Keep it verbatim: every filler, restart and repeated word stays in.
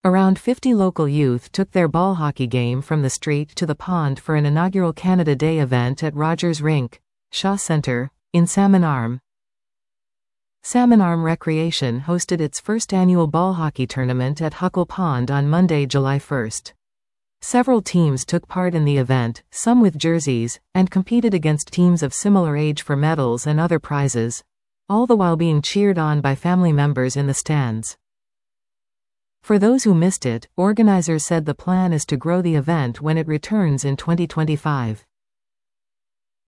Around fifty local youth took their ball hockey game from the street to the pond for an inaugural Canada Day event at Rogers Rink, Shaw Centre, in Salmon Arm. Salmon Arm Recreation hosted its first annual ball hockey tournament at Huckle Pond on Monday, July first. Several teams took part in the event, some with jerseys, and competed against teams of similar age for medals and other prizes, all the while being cheered on by family members in the stands. For those who missed it, organizers said the plan is to grow the event when it returns in twenty twenty-five.